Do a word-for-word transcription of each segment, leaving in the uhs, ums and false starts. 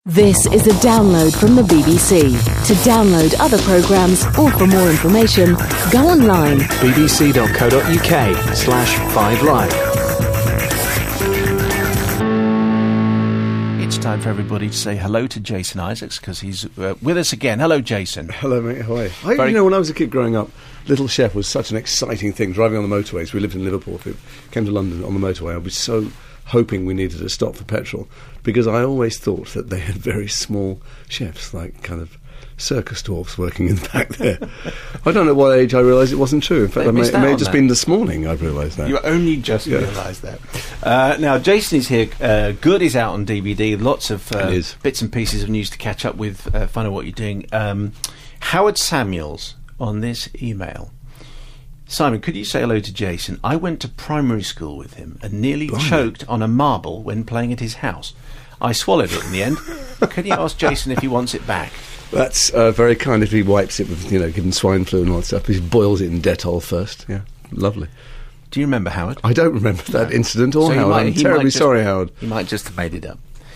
This is a download from the B B C. To download other programmes or for more information, go online. bbc.co.uk slash 5live. It's time for everybody to say hello to Jason Isaacs, because he's uh, with us again. Hello, Jason. Hello, mate. How are you? I, Very- you know, when I was a kid growing up, Little Chef was such an exciting thing. Driving on the motorways, we lived in Liverpool. If we came to London on the motorway, I was so hoping we needed to stop for petrol, because I always thought that they had very small chefs, like kind of circus dwarfs working in the back there. I don't know what age I realised it wasn't true. In fact, They I may, missed it out may on have just that. been this morning I've realised that. You only just Yeah. realised that. Uh, now, Jason is here. Uh, Good is out on D V D. Lots of uh, It is. bits and pieces of news to catch up with, uh, find out what you're doing. Um, Howard Samuels on this email. Simon, could you say hello to Jason? I went to primary school with him and nearly Blimey. choked on a marble when playing at his house. I swallowed it in the end. Can you ask Jason if he wants it back? That's uh, very kind if he wipes it with, you know, given swine flu and all that stuff. He boils it in Dettol first. Yeah, lovely. Do you remember Howard? I don't remember that incident or So he Howard. might- I'm he might terribly just- sorry, Howard. He might just have made it up.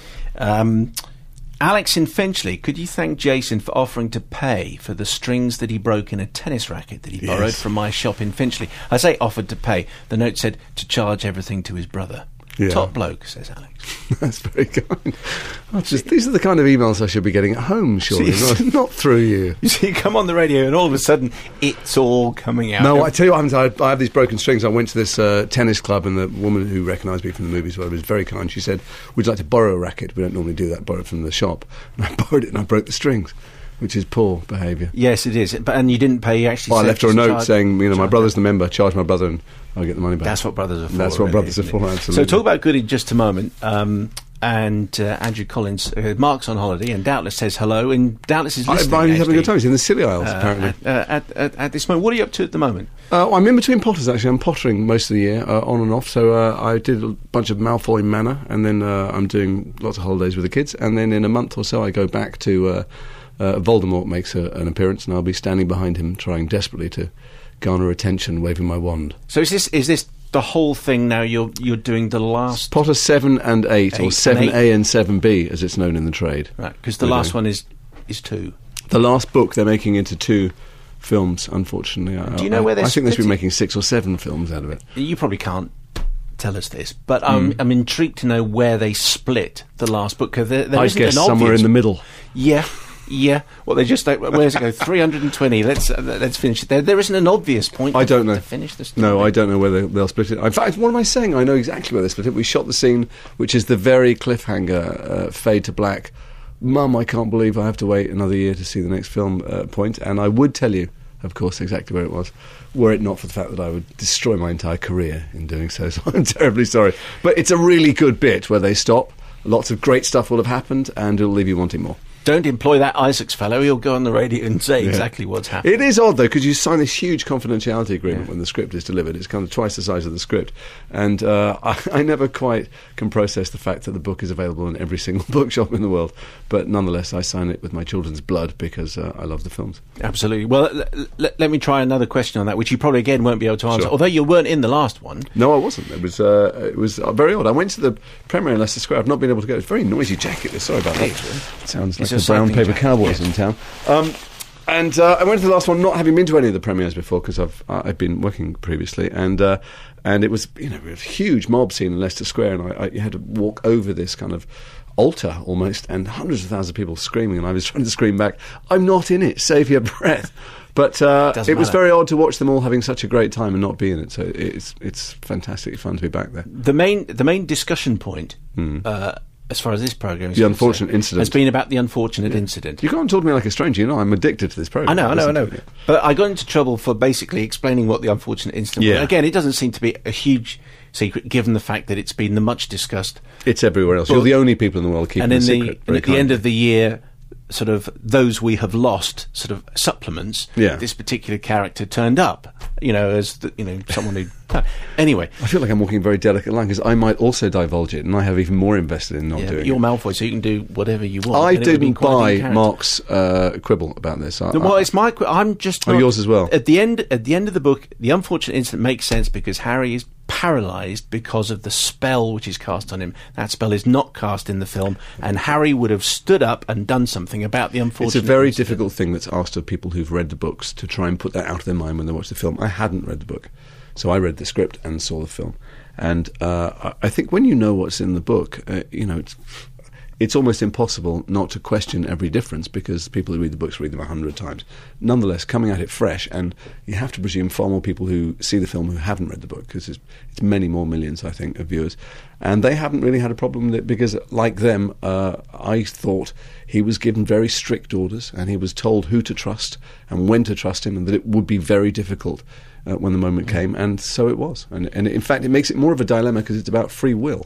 Um, Alex in Finchley, could you thank Jason for offering to pay for the strings that he broke in a tennis racket that he borrowed Yes. from my shop in Finchley? I say offered to pay. The note said to charge everything to his brother. Yeah. Top bloke, says Alex. That's very kind. Oh, just, these are the kind of emails I should be getting at home, surely, See- not, not through you. You see, you come on the radio and all of a sudden it's all coming out. No, I tell you what happens. I, I have these broken strings. I went to this uh, tennis club, and the woman who recognised me from the movies well, was very kind. She said, "Would you like to borrow a racket? We don't normally do that. Borrow it from the shop." And I borrowed it, and I broke the strings, which is poor behaviour. Yes, it is. But and you didn't pay. You actually. Well, I said left her a just note charge- saying, "You know, my charge brother's that. the member. Charge my brother, and I'll get the money back." That's what brothers are for. That's what really, brothers are isn't for, it? absolutely. So talk about Good in just a moment. Um, and uh, Andrew Collins, uh, Mark's on holiday, and doubtless says hello, and doubtless is I, listening. I'm having a good time. actually, He's in the Scilly Isles, uh, apparently. At, uh, at, at, at this moment, what are you up to at the moment? Uh, I'm in between potters, actually. I'm pottering most of the year, uh, on and off. So uh, I did a bunch of Malfoy Manor, and then uh, I'm doing lots of holidays with the kids. And then in a month or so, I go back to uh, uh, Voldemort makes a, an appearance, and I'll be standing behind him, trying desperately to garner attention, waving my wand. So is this is this the whole thing now? You're you're doing the last Potter seven and eight, Eight or and seven eight. A and seven B, as it's known in the trade. right? Because the We're last doing. one is is two. The last book they're making into two films, unfortunately. I- Do you know I, where they're I think they should be splitting? making six or seven films out of it. You probably can't tell us this, but I'm Hmm. I'm intrigued to know where they split the last book. Because there, there I isn't guess an somewhere obvious- in the middle. Yeah, yeah. Well, they just like, where's it go? three hundred twenty. Let's uh, let's finish it. There, there isn't an obvious point. I to- don't know. To finish the story. No, I don't know where they, they'll split it. In fact, what am I saying? I know exactly where they split it. We shot the scene, which is the very cliffhanger, uh, fade to black. Mum, I can't believe I have to wait another year to see the next film uh, point. And I would tell you, of course, exactly where it was, were it not for the fact that I would destroy my entire career in doing so. So I'm terribly sorry. But it's a really good bit where they stop. Lots of great stuff will have happened, and it'll leave you wanting more. Don't employ that Isaacs fellow. He'll go on the radio and say Yeah. exactly what's happening. It is odd, though, because you sign this huge confidentiality agreement Yeah. when the script is delivered. It's kind of twice the size of the script. And uh, I, I never quite can process the fact that the book is available in every single bookshop in the world. But nonetheless, I sign it with my children's blood because uh, I love the films. Absolutely. Well, l- l- let me try another question on that, which you probably again won't be able to answer. Sure. Although you weren't in the last one. No, I wasn't. It was uh, it was uh, very odd. I went to the premiere in Leicester Square. I've not been able to go. It's a very noisy jacket. Sorry about that. It sounds like It's the a brown cycling paper jacket, cowboys yes. in town. Um, and uh, I went to the last one, not having been to any of the premieres before, because I've uh, I've been working previously, and uh, and it was you know a huge mob scene in Leicester Square, and I, I you had to walk over this kind of altar almost, and hundreds of thousands of people screaming, and I was trying to scream back, "I'm not in it. Save your breath." But uh, Doesn't it was matter. very odd to watch them all having such a great time and not be in it. So it's it's fantastically fun to be back there. The main the main discussion point, uh, as far as this program is Hmm. The concerned, unfortunate incident. has been about the unfortunate incident. You can't talk to me like a stranger. You know, I'm addicted to this program. I know, I know, I know. Listen. But I got into trouble for basically explaining what the unfortunate incident Yeah. was. Again, it doesn't seem to be a huge secret, given the fact that it's been the much discussed. It's everywhere else. Well, You're the only people in the world keeping and in the the secret. and Very at the end kindly. of the year, sort of those we have lost sort of supplements. Yeah. This particular character turned up, you know, as the, you know someone who. Anyway, I feel like I'm walking a very delicate line because I might also divulge it, and I have even more invested in not yeah, doing but you're it. Malfoy, so you can do whatever you want. I and it would be didn't quite a buy big character. Mark's uh, quibble about this. I, No, well, I- it's my. qu- I'm just. Oh, not- yours as well. At the end, at the end of the book, the unfortunate incident makes sense because Harry is paralysed because of the spell which is cast on him. That spell is not cast in the film, and Harry would have stood up and done something about the unfortunate It's a very incident. difficult thing that's asked of people who've read the books to try and put that out of their mind when they watch the film. I hadn't read the book, so I read the script and saw the film. And uh, I I think when you know what's in the book, uh, you know, it's, it's almost impossible not to question every difference, because people who read the books read them a hundred times. Nonetheless, coming at it fresh, and you have to presume far more people who see the film who haven't read the book, because it's, it's many more millions, I think, of viewers. And they haven't really had a problem with it, because, like them, uh, I thought he was given very strict orders, and he was told who to trust and when to trust him, and that it would be very difficult uh, when the moment came, and so it was. And, and in fact, it makes it more of a dilemma, because it's about free will.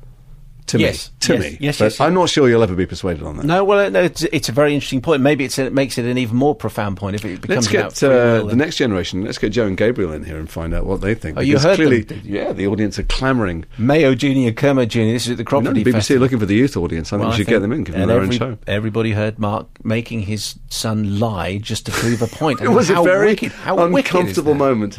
To Yes, me, to yes, me. yes, But yes, I'm yes. not sure you'll ever be persuaded on that. No, well, no, it's, it's a very interesting point. Maybe it's, it makes it an even more profound point if it becomes Let's about get free uh, will the and- next generation. Let's get Joe and Gabriel in here and find out what they think. Oh, you because heard clearly, them, did yeah, the audience are clamouring. Mayo Junior, Kermode Junior This is at the No, Cropperty the B B C are Festival. looking for the youth audience. I think Well, we I should think- get them in, give them and their every- own show. Everybody heard Mark making his son lie just to prove a point. I It mean, was a how very wicked, how wicked is uncomfortable that? moment.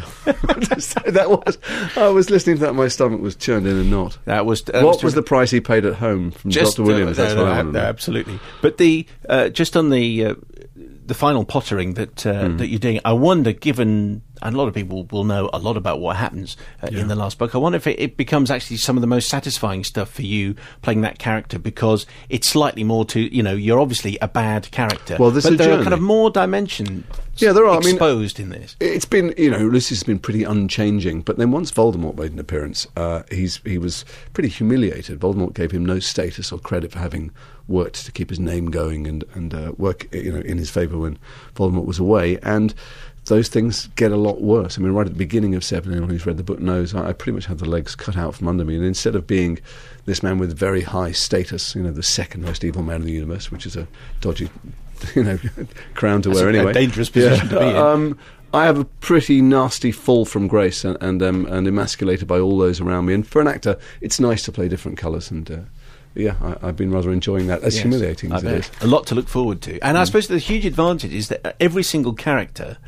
that was. I was listening to that. My stomach was churned in a knot. That was that what was ter- the price he paid at home from just, Doctor Williams? uh, That's no, what I no, want to no, know. absolutely. But the uh, just on the uh, the final pottering that uh, Hmm. that you're doing, I wonder, given and a lot of people will know a lot about what happens uh, in the last book, I wonder if it, it becomes actually some of the most satisfying stuff for you playing that character, because it's slightly more to, you know, you're obviously a bad character. Well, this but is a there are journey. kind of more dimensions Yeah, there are. I mean, exposed in this. It's been, you know, Lucius has been pretty unchanging. But then once Voldemort made an appearance, uh, he's he was pretty humiliated. Voldemort gave him no status or credit for having worked to keep his name going and and uh, work, you know, in his favour when Voldemort was away. And those things get a lot worse. I mean, right at the beginning of Seven, anyone who's read the book knows I, I pretty much had the legs cut out from under me. And instead of being this man with very high status, you know, the second most evil man in the universe, which is a dodgy, you know, crown to That's wear a- a anyway. dangerous position to be in. Um, I have a pretty nasty fall from grace and and, um, and emasculated by all those around me. And for an actor, it's nice to play different colours. And uh, yeah, I, I've been rather enjoying that, as Yes, humiliating I as it bet. is. A lot to look forward to. And I suppose the huge advantage is that every single character,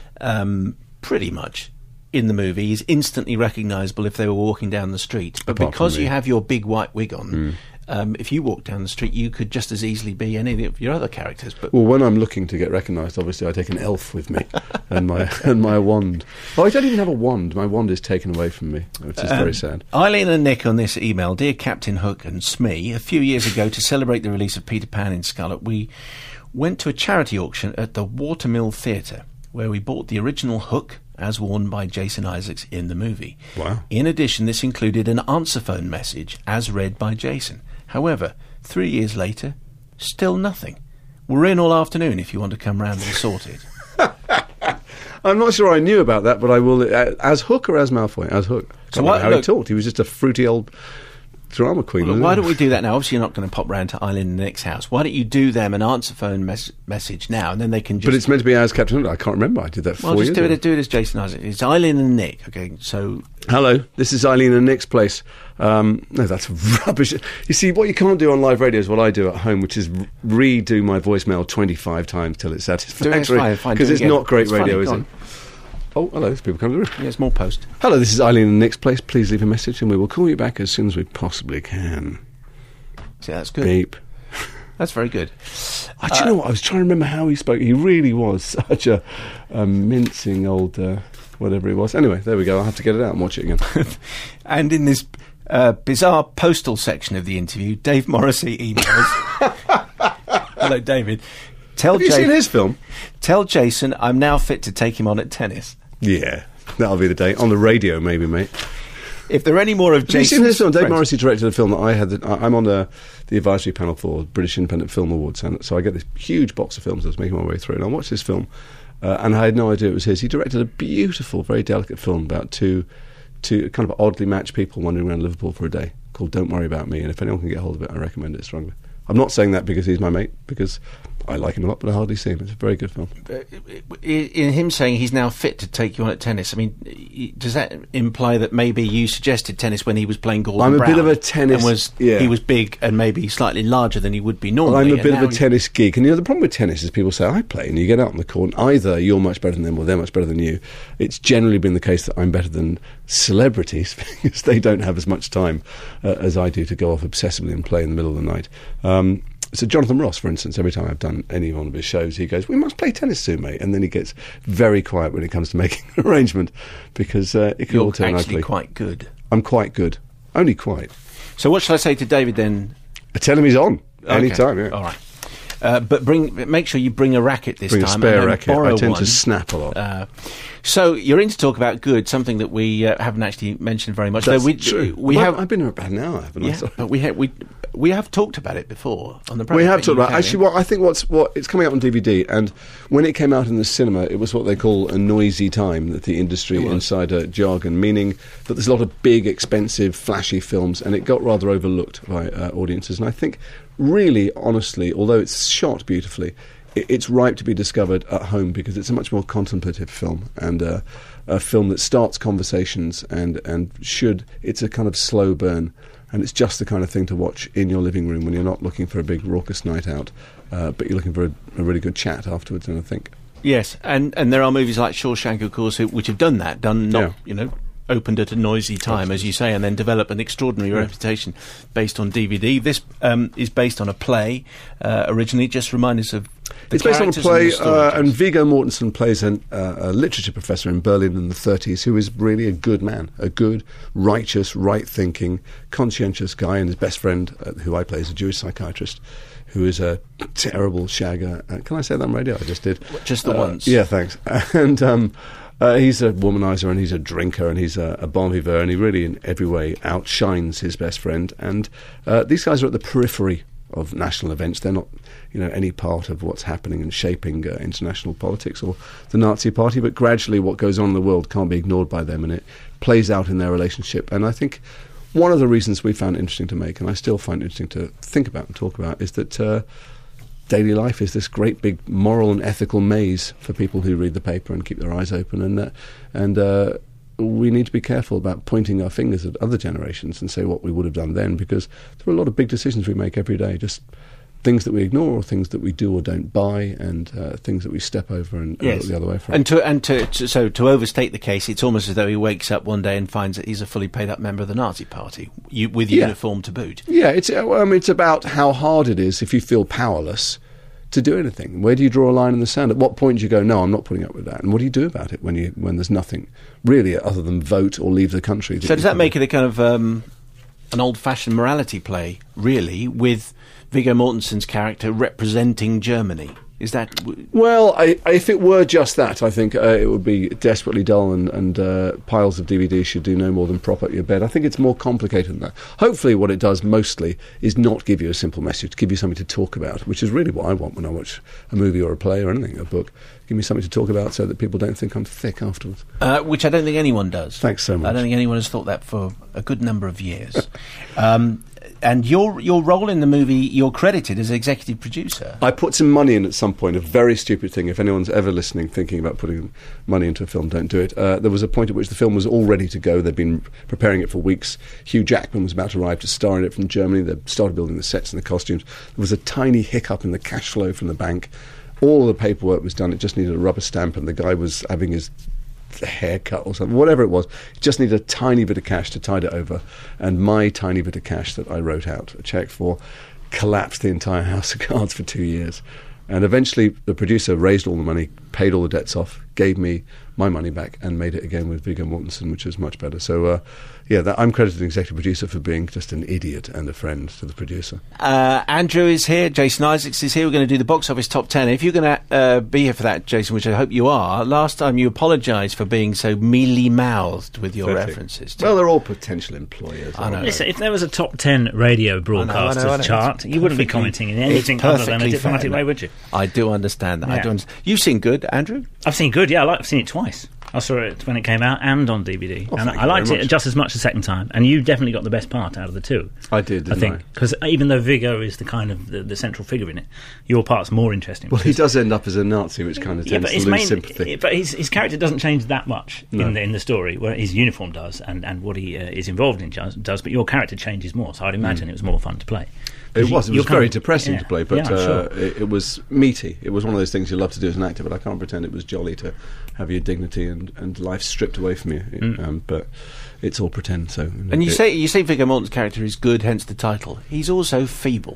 um, pretty much, in the movie is instantly recognisable if they were walking down the street. But Apart because from you me. have your big white wig on, um, if you walk down the street, you could just as easily be any of your other characters. But Well, when I'm looking to get recognised, obviously I take an elf with me and my and my wand. Oh, I don't even have a wand. My wand is taken away from me, which is very sad. Eileen and Nick on this email, dear Captain Hook and Smee, a few years ago to celebrate the release of Peter Pan in Scarlet, we went to a charity auction at the Watermill Theatre, where we bought the original Hook, as worn by Jason Isaacs in the movie. Wow. In addition, this included an answer phone message, as read by Jason. However, three years later, still nothing. We're in all afternoon if you want to come round and sort it. I'm not sure I knew about that, but I will. Uh, as Hook or as Malfoy? As Hook. So I why- don't know how he look- talked. He was just a fruity old drama queen. Well, wasn't why he? don't we do that now? Obviously, you're not going to pop round to Eileen and Nick's house. Why don't you do them an answer phone mes- message now, and then they can just... But it's meant to be as Captain Hook. I can't remember. I did that four Well, just years do ago. it, do it as Jason Isaac. It's Eileen and Nick. Okay, so Hello, this is Eileen and Nick's place. Um, no, that's rubbish. You see, what you can't do on live radio is what I do at home, which is re- redo my voicemail twenty-five times till it's satisfactory. fine, fine, Because do it it's again. not great It's funny, radio, is go it? on. Oh, hello, there's people coming through. yeah, it's more post. Hello, this is Eileen and Nick's place. Please leave a message and we will call you back as soon as we possibly can. See, that's good. Beep. That's very good. Oh, do you know what? I was trying to remember how he spoke. He really was such a, a mincing old uh, whatever he was. Anyway, there we go. I'll have to get it out and watch it again. And in this uh, bizarre postal section of the interview, Dave Morrissey emails. Hello, David. Tell, Have you Ja- seen his film? tell Jason I'm now fit to take him on at tennis. Yeah, that'll be the day. On the radio, maybe, mate. If there are any more of Have you Jason's seen this film? Dave friends- Morrissey directed a film that I had. The, I- I'm on the, the advisory panel for British Independent Film Awards, and so I get this huge box of films I was making my way through, and I watched this film, uh, and I had no idea it was his. He directed a beautiful, very delicate film about two, two kind of oddly matched people wandering around Liverpool for a day called Don't Worry About Me, and if anyone can get hold of it, I recommend it strongly. I'm not saying that because he's my mate, because I like him a lot, but I hardly see him. It's a very good film. In him saying he's now fit to take you on at tennis, I mean, does that imply that maybe you suggested tennis when he was playing Gordon I'm a Brown bit of a tennis... And was, yeah. he was big and maybe slightly larger than he would be normally. Well, I'm a bit of a he... tennis geek. And, you know, the problem with tennis is people say, I play, and you get out on the court, and either you're much better than them or they're much better than you. It's generally been the case that I'm better than celebrities because they don't have as much time uh, as I do to go off obsessively and play in the middle of the night. Um, So Jonathan Ross, for instance, every time I've done any one of his shows, he goes, we must play tennis soon, mate. And then he gets very quiet when it comes to making an arrangement because uh, it can You're all turn actually ugly. quite good. I'm quite good. Only quite. So what shall I say to David then? I tell him he's on. Okay. Any time, yeah. All right. Uh, but bring, make sure you bring a racket this Bring a time. spare and then racket. borrow I tend one. to snap a lot. Uh, so you're in to talk about good, something that we uh, haven't actually mentioned very much. That's Though we, true. We well, have. I've been here about an hour, haven't Yeah, I? Sorry. but we have we we have talked about it before on the program. We have but talked you about carry actually. on. What I think what's what it's coming out on D V D, and when it came out in the cinema, it was what they call a noisy time. That the industry insider jargon, meaning that there's a lot of big, expensive, flashy films, and it got rather overlooked by uh, audiences. And I think, really, honestly, although it's shot beautifully, it, it's ripe to be discovered at home because it's a much more contemplative film and uh, a film that starts conversations and and should. It's a kind of slow burn. And it's just the kind of thing to watch in your living room when you're not looking for a big raucous night out, uh, but you're looking for a, a really good chat afterwards, and I think. Yes, and, and there are movies like Shawshank, of course, who, which have done that, done not, Yeah. you know, opened at a noisy time, as you say, and then develop an extraordinary Yeah. reputation based on D V D. This um, is based on a play, uh, originally. Just remind us of the It's based on a characters play, and the story, uh, please. and Viggo Mortensen plays an, uh, a literature professor in Berlin in the thirties who is really a good man, a good, righteous, right-thinking, conscientious guy, and his best friend, uh, who I play, is a Jewish psychiatrist, who is a terrible shagger. Uh, can I say that on radio? I just did. Just the Uh, once. Yeah, thanks. And um, uh, he's a womanizer, and he's a drinker, and he's a, a bon vivant, and he really, in every way, outshines his best friend. And uh, these guys are at the periphery of national events. They're not, you know, any part of what's happening and shaping uh, international politics or the Nazi Party, but gradually what goes on in the world can't be ignored by them, and it plays out in their relationship. And I think one of the reasons we found it interesting to make, and I still find it interesting to think about and talk about, is that uh, daily life is this great big moral and ethical maze for people who read the paper and keep their eyes open, and uh, and uh, we need to be careful about pointing our fingers at other generations and say what we would have done then, because there are a lot of big decisions we make every day, just things that we ignore or things that we do or don't buy, and uh, things that we step over and, and Yes. look the other way from. And to and to, to so to overstate the case, it's almost as though he wakes up one day and finds that he's a fully paid up member of the Nazi Party, you, with Yeah. uniform to boot. Yeah, it's uh, um, it's about how hard it is if you feel powerless to do anything. Where do you draw a line in the sand? At what point do you go, no, I'm not putting up with that? And what do you do about it when you when there's nothing really other than vote or leave the country? So does that make it a kind of um, an old-fashioned morality play, really, with Viggo Mortensen's character representing Germany? Is that... W- Well, I, I, if it were just that, I think uh, it would be desperately dull, and, and uh, piles of D V Ds should do no more than prop up your bed. I think it's more complicated than that. Hopefully what it does mostly is not give you a simple message, give you something to talk about, which is really what I want when I watch a movie or a play or anything, a book. Give me something to talk about so that people don't think I'm thick afterwards. uh, which I don't think anyone does. Thanks so much. I don't think anyone has thought that for a good number of years. um, and your your role in the movie, you're credited as executive producer. I put some money in at some point, a very stupid thing. If anyone's ever listening, thinking about putting money into a film, don't do it. Uh, there was a point at which the film was all ready to go. They'd been preparing it for weeks. Hugh Jackman was about to arrive to star in it from Germany. They started building the sets and the costumes. There was a tiny hiccup in the cash flow from the bank. All the paperwork was done. It just needed a rubber stamp, and the guy was having his haircut or something, whatever it was. It just needed a tiny bit of cash to tide it over, and my tiny bit of cash that I wrote out a cheque for collapsed the entire house of cards for two years. And eventually the producer raised all the money, paid all the debts off, gave me my money back, and made it again with Viggo Mortensen, which was much better. So uh, yeah, that, I'm credited as executive producer for being just an idiot and a friend to the producer. Uh, Andrew is here, Jason Isaacs is here. We're going to do the box office top ten. If you're going to uh, be here for that, Jason, which I hope you are, last time you apologised for being so mealy-mouthed with your Pathetic. references. To Well, they're all potential employers. I know. Listen, if there was a top ten radio broadcasters I know, I know. chart, It's you wouldn't be perfectly- commenting in it's anything other than a perfectly diplomatic fair. way, would you? I do understand that. I Yeah. do understand. You've seen Good, Andrew? I've seen Good, yeah, I like, I've seen it twice. I saw it when it came out and on D V D, Oh, and thank I you liked very it much. just as much the second time. And you definitely got the best part out of the two. I did, didn't I think, I? because even though Viggo is the kind of the, the central figure in it, your part's more interesting. Well, he does end up as a Nazi, which kind of Yeah, tends but to his lose main, sympathy. but his, his character doesn't change that much No. in the in the story. Where his uniform does, and, and what he uh, is involved in does, does. But your character changes more, so I'd imagine it was more fun to play. It was. It You- was you're very kind of- depressing yeah, to play, but yeah, I'm uh, sure. it, it was meaty. It was one of those things you love to do as an actor, but I can't pretend it was jolly to have your dignity and, and life stripped away from you. It- Mm. um, but it's all pretend. So, And you it- say you say Viggo Mortensen's character is good, hence the title. He's also feeble.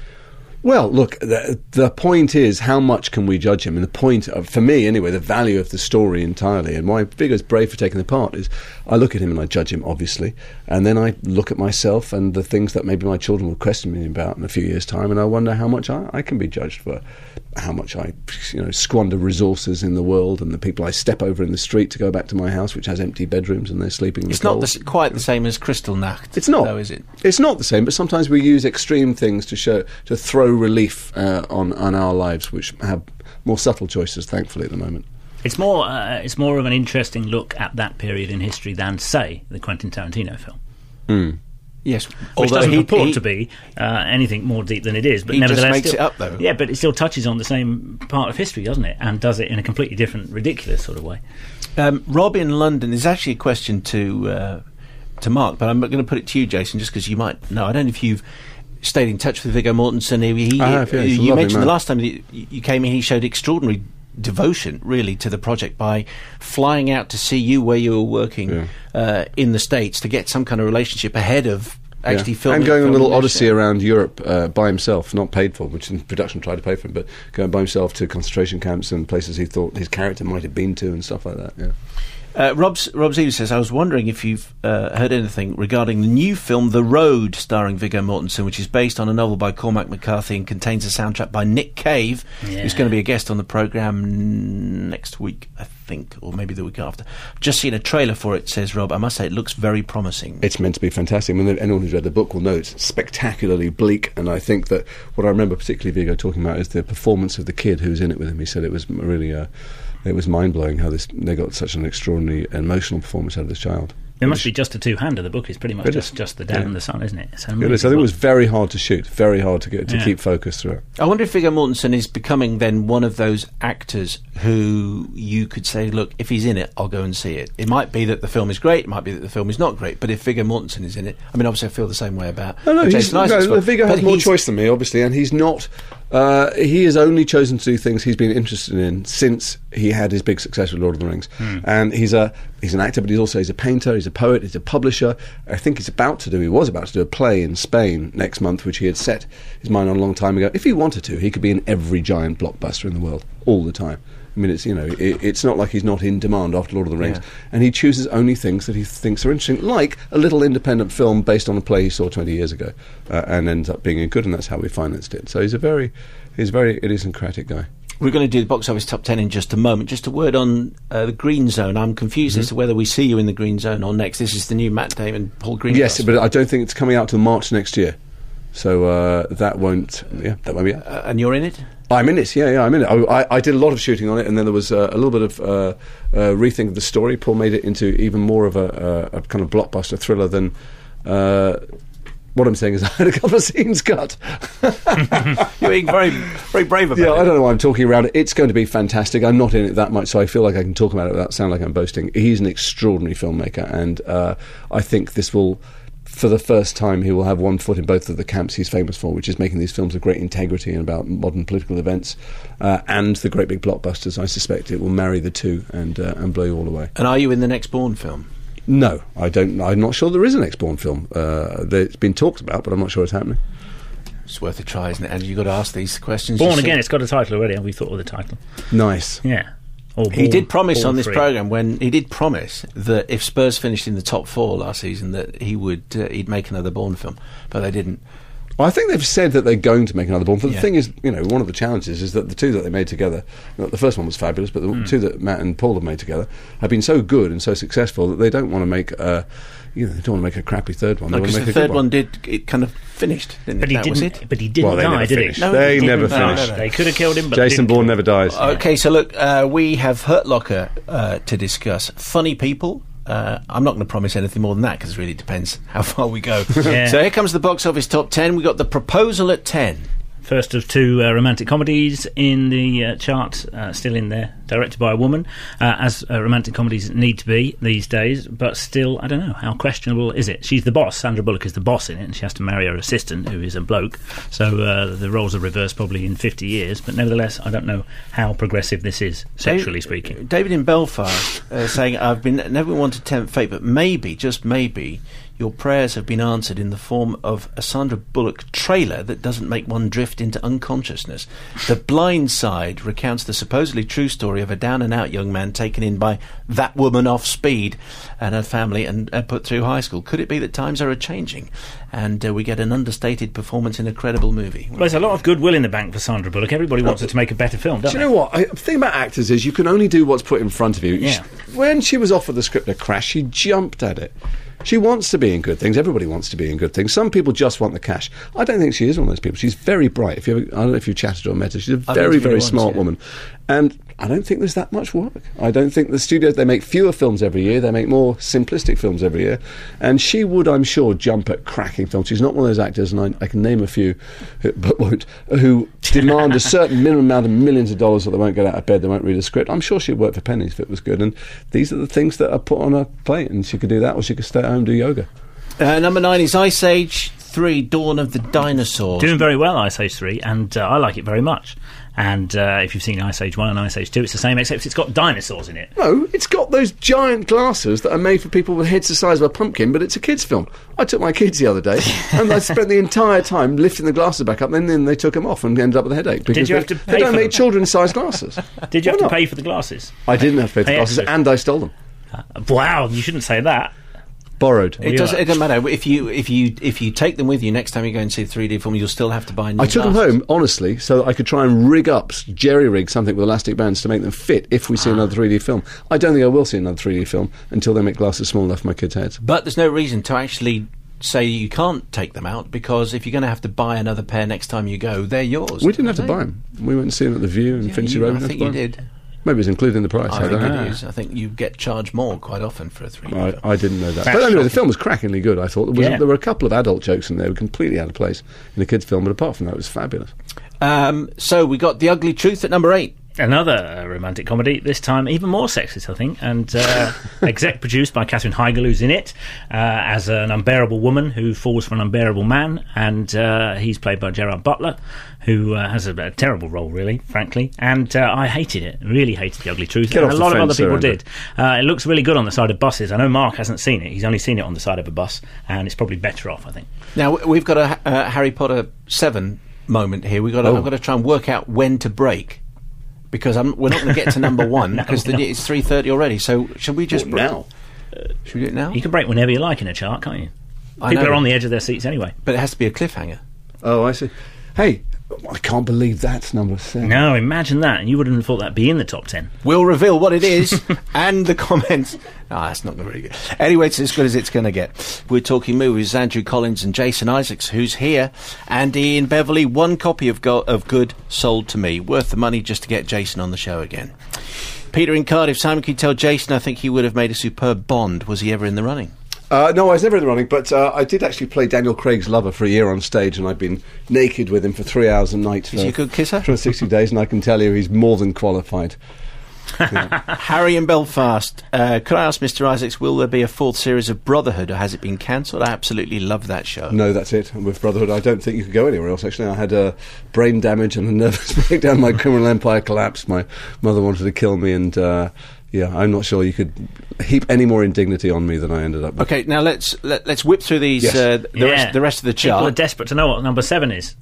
Well, look, the, the point is, how much can we judge him? And the point, of, for me anyway, the value of the story entirely, and why Viggo's brave for taking the part is, I look at him and I judge him, obviously, and then I look at myself and the things that maybe my children will question me about in a few years' time, and I wonder how much I, I can be judged for, how much I, you know, squander resources in the world, and the people I step over in the street to go back to my house, which has empty bedrooms, and they're sleeping in It's the not cold. the, s- quite the same as Kristallnacht. It's not. though, is it? It's not the same, but sometimes we use extreme things to show to throw relief uh, on on our lives, which have more subtle choices, thankfully, at the moment. It's more uh, it's more of an interesting look at that period in history than, say, the Quentin Tarantino film, Mm. Yes, which although doesn't he, purport he- to be uh, anything more deep than it is. But He just nevertheless, makes still- it up, though. Yeah, but it still touches on the same part of history, doesn't it? And does it in a completely different, ridiculous sort of way. Um, Rob in London, there's actually a question to uh, to Mark, but I'm going to put it to you, Jason, just because you might know. I don't know if you've stayed in touch with Viggo Mortensen. He, he, I have, yeah, he's a you lovely mentioned man. the last time you, you came in, he showed extraordinary devotion, really, to the project by flying out to see you where you were working Yeah. uh, in the States to get some kind of relationship ahead of actually Yeah. filming. and going on a filming little this odyssey show. around Europe uh, by himself, not paid for, which in production tried to pay for him, but going by himself to concentration camps and places he thought his character might have been to and stuff like that. Yeah. Uh, Rob's, Rob Zeus says, I was wondering if you've uh, heard anything regarding the new film The Road, starring Viggo Mortensen, which is based on a novel by Cormac McCarthy and contains a soundtrack by Nick Cave, Yeah. who's going to be a guest on the programme next week, I think, or maybe the week after. Just seen a trailer for it, says Rob. I must say, it looks very promising. It's meant to be fantastic. I mean, anyone who's read the book will know it's spectacularly bleak, and I think that what I remember particularly Viggo talking about is the performance of the kid who was in it with him. He said it was really, uh, it was mind-blowing how this they got such an extraordinary emotional performance out of this child. It must be just a two-hander. The book is pretty much It just, is. just the dad Yeah. and the son, isn't it? It's It is. I think it was very hard to shoot, very hard to get to Yeah. keep focus through it. I wonder if Viggo Mortensen is becoming then one of those actors who you could say, look, if he's in it, I'll go and see it. It might be that the film is great, it might be that the film is not great, but if Viggo Mortensen is in it, I mean, obviously I feel the same way about No, no, Jason he's, Isaacs, no, but- Viggo but has more he's- choice than me, obviously, and he's not. Uh, he has only chosen to do things he's been interested in since he had his big success with Lord of the Rings. And he's a he's an actor, but he's also he's a painter, he's a poet, he's a publisher. I think he's about to do. He was about to do a play in Spain next month, which he had set his mind on a long time ago. If he wanted to, he could be in every giant blockbuster in the world all the time. I mean, it's you know, it, it's not like he's not in demand after Lord of the Rings, Yeah. and he chooses only things that he thinks are interesting, like a little independent film based on a play he saw twenty years ago, uh, and ends up being good, and that's how we financed it. So he's a very, he's a very idiosyncratic guy. We're going to do the box office top ten in just a moment. Just a word on uh, the Green Zone. I'm confused Mm-hmm. as to whether we see you in the Green Zone or next. This is the new Matt Damon, Paul Greengrass. Yes, but I don't think it's coming out till March next year, so uh, that won't. Yeah, that won't be it. Uh, and you're in it? I'm in it, yeah, yeah, I'm in it. I, I, I did a lot of shooting on it, and then there was uh, a little bit of uh, uh, rethink of the story. Paul made it into even more of a, a, a kind of blockbuster thriller than... Uh, what I'm saying is I had a couple of scenes cut. You're being very, very brave about Yeah, it. I don't know why I'm talking around it. It's going to be fantastic. I'm not in it that much, so I feel like I can talk about it without sound like I'm boasting. He's an extraordinary filmmaker, and uh, I think this will... For the first time, he will have one foot in both of the camps he's famous for, which is making these films of great integrity and about modern political events, uh, and the great big blockbusters. I suspect it will marry the two and uh, and blow you all away. And are you in the next Bourne film? No, I don't. I'm not sure there is an ex-Bourne film. Uh, it's been talked about, but I'm not sure it's happening. It's worth a try, isn't it? And you've got to ask these questions. Born You see- Again, it's got a title already, and we thought of the title. Nice. Yeah. Or He Born- did promise Born on this Free. programme when he did promise that if Spurs finished in the top four last season, that he would uh, he'd make another Bourne film, but they didn't. I think they've said that they're going to make another Bourne. But the Yeah. thing is, you know, one of the challenges is that the two that they made together, well, the first one was fabulous, but the Hmm. two that Matt and Paul have made together have been so good and so successful that they don't want to make, uh, you know, they don't want to make a crappy third one. They want Because to the make a third good one did, it kind of finished, didn't But it? he That was didn't. it. But he didn't Well, they die, never did finished. he? No, they he never didn't. No, finished. no, no. They could have killed him, but Jason they Bourne didn't. never dies. Okay, so look, uh, we have Hurt Locker uh, to discuss. Funny people. Uh, I'm not going to promise anything more than that because it really depends how far we go. Yeah. So here comes the box office top ten. We got The Proposal at ten. First of two uh, romantic comedies in the uh, chart, uh, still in there, directed by a woman, uh, as uh, romantic comedies need to be these days, but still, I don't know, how questionable is it? She's the boss, Sandra Bullock is the boss in it, and she has to marry her assistant, who is a bloke, so uh, the roles are reversed probably in fifty years, but nevertheless, I don't know how progressive this is, sexually David, speaking. David in Belfast uh, saying, I've been never wanted to tempt fate, but maybe, just maybe, your prayers have been answered in the form of a Sandra Bullock trailer that doesn't make one drift into unconsciousness. The Blind Side recounts the supposedly true story of a down-and-out young man taken in by that woman off speed and her family and uh, put through high school. Could it be that times are a-changing and uh, we get an understated performance in a credible movie? Well, there's a lot of goodwill in the bank for Sandra Bullock. Everybody wants her to make a better film, Do don't you they? know what? I, the thing about actors is you can only do what's put in front of you. Yeah. She- when she was offered the script of Crash, she jumped at it. She wants to be in good things. Everybody wants to be in good things. Some people just want the cash. I don't think she is one of those people. She's very bright. If you ever, I don't know if you've chatted or met her. She's a I've very, interviewed her very once, smart yeah. woman. And I don't think there's that much work. I don't think the studios, they make fewer films every year. They make more simplistic films every year. And she would, I'm sure, jump at cracking films. She's not one of those actors, and I, I can name a few, who- but won't, who demand a certain minimum amount of millions of dollars that they won't get out of bed, they won't read a script. I'm sure she'd work for pennies if it was good. And these are the things that are put on her plate. And she could do that, or she could stay at home and do yoga. Uh, number nine is Ice Age three, Dawn of the Dinosaurs. Doing very well, Ice Age three, and uh, I like it very much. And uh, if you've seen Ice Age one and Ice Age two, it's the same, except it's got dinosaurs in it. No, it's got those giant glasses that are made for people with heads the size of a pumpkin, but it's a kids' film. I took my kids the other day, and I spent the entire time lifting the glasses back up, and then they took them off and ended up with a headache. Because you have they, to they pay don't for make them? children's-sized glasses. Did you Why have to not? pay for the glasses? I didn't have to pay for the Pay glasses, extra. and I stole them. Uh, wow, you shouldn't say that. Borrowed. It doesn't. It doesn't matter if you if you if you take them with you next time you go and see a three D film. You'll still have to buy. New I took them glasses. home, honestly, so that I could try and rig up, jerry rig something with elastic bands to make them fit if we see Ah. another three D film. I don't think I will see another three D film until they make glasses small enough for my kids' heads. But there's no reason to actually say you can't take them out, because if you're going to have to buy another pair next time you go, they're yours. We didn't have to They- buy them. We went and see them at the View in Yeah, Finchley you- Road. I We didn't think have you to buy 'em. did. Maybe it's included in the price. I I, think don't it know. is. I think you get charged more quite often for a three D I, film. I didn't know that. That's But anyway, the shocking. film was crackingly good, I thought. There, was, Yeah. there were a couple of adult jokes in there that were completely out of place in a kids' film, but apart from that, it was fabulous. Um, so we got The Ugly Truth at number eight. Another uh, romantic comedy, this time even more sexist, I think, and uh, exec produced by Katherine Heigl, who's in it uh, as an unbearable woman who falls for an unbearable man, and uh, he's played by Gerard Butler, who uh, has a, a terrible role, really, frankly, and uh, I hated it, really hated The Ugly Truth, Get and off a the lot of fence, other people Surrender. did. Uh, it looks really good on the side of buses. I know Mark hasn't seen it, he's only seen it on the side of a bus, and it's probably better off, I think. Now w- we've got a uh, Harry Potter seven moment here. We've got. To, Oh. I've got to try and work out when to break, because I'm, we're not going to get to number one because the, it's three thirty already. So should we just What, break? now? Should we do it now? You can break whenever you like in a chart, can't you? I People know. are on the edge of their seats anyway. But it has to be a cliffhanger. Oh, I see. Hey, I can't believe that's number seven. No, imagine that, and you wouldn't have thought that'd be in the top ten. We'll reveal what it is and the comments. Ah, that's not very good. Anyway, it's as good as it's going to get. We're talking movies. Andrew Collins and Jason Isaacs, who's here, and Ian Beverley. One copy of Go- of Good sold to me, worth the money just to get Jason on the show again. Peter in Cardiff. Simon, can you tell Jason? I think he would have made a superb Bond. Was he ever in the running? Uh, no, I was never in the running, but uh, I did actually play Daniel Craig's lover for a year on stage, and I've been naked with him for three hours a night Is he a for, good kisser? for sixty days, and I can tell you he's more than qualified. Harry in Belfast. Uh, could I ask Mister Isaacs, will there be a fourth series of Brotherhood, or has it been cancelled? I absolutely love that show. No, that's it. And with Brotherhood, I don't think you could go anywhere else, actually. I had uh, brain damage and a nervous breakdown. My criminal empire collapsed. My mother wanted to kill me, and uh, yeah, I'm not sure you could heap any more indignity on me than I ended up with. Okay, now let's let, let's whip through these. Yes. Uh, the, Yeah. rest, the rest of the People are chart. desperate to know what number seven is.